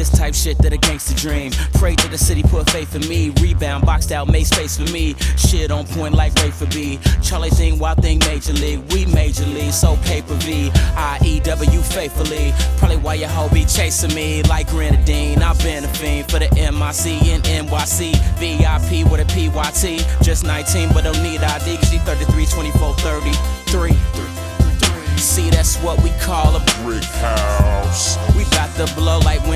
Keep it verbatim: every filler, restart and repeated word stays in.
this type shit that a gangster dream. Pray to the city, put faith in me. Rebound, boxed out, made space for me. Shit on point like Ray for B. Charlie thing, wild thing, major league. We major league, so paper V. I E W faithfully. Probably why your hoe be chasing me like Grenadine. I've been a fiend for the M I C and N Y C. V I P with a P Y T. Just nineteen, but don't need I D, cause she thirteen.